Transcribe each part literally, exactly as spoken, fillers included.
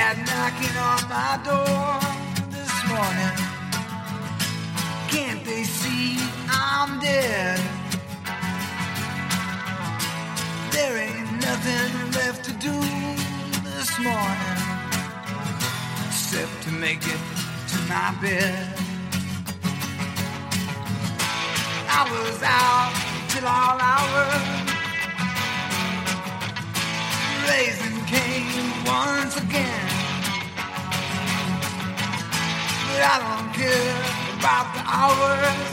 that knocking on my door this morning? Can't they see I'm dead? There ain't nothing left to do this morning except to make it to my bed. I was out till all hours, raising Cain once again. But I don't care about the hours,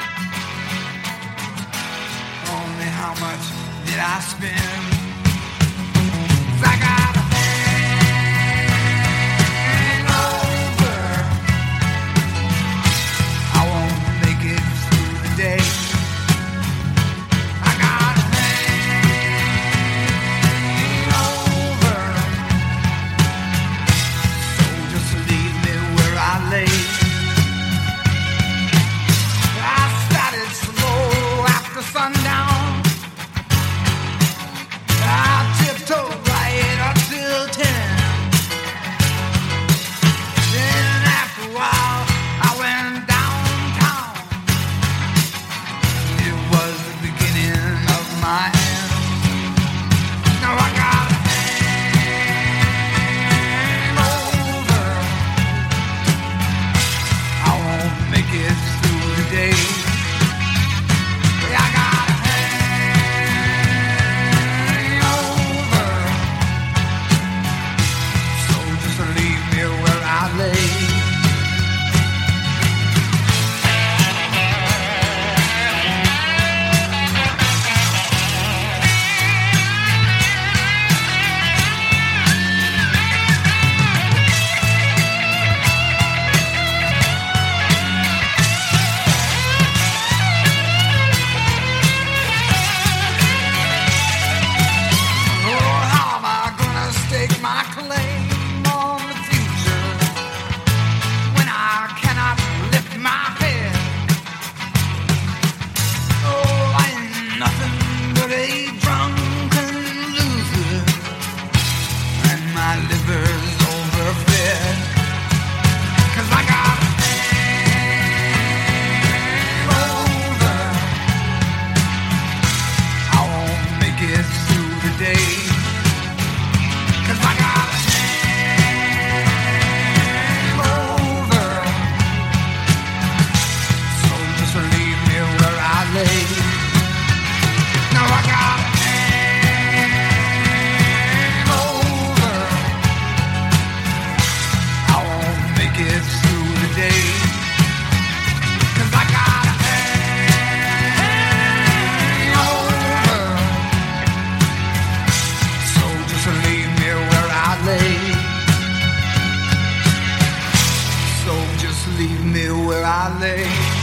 only how much did I spend. 'Cause I got a hangover, I won't make it through the day. I got a hangover, so just leave me where I lay. I started slow after sundown, I tiptoed right up till ten. Then after a while I went downtown. It was the beginning of my end. Now I got a hangover, I won't make it through the day. I got a hangover, so just leave me where I lay. Oh, how am I gonna stake my claim on the future when I cannot lift my head? Oh, I ain't nothing but a drunken loser, and my liver's overfed. 'Cause I got a hangover, I won't make it through the day. 'Cause I got a hangover, so just leave me where I lay. Now I got a hangover, I won't make it through the day. 'Cause I got a hangover, so just leave me where I lay. So just leave me where I lay.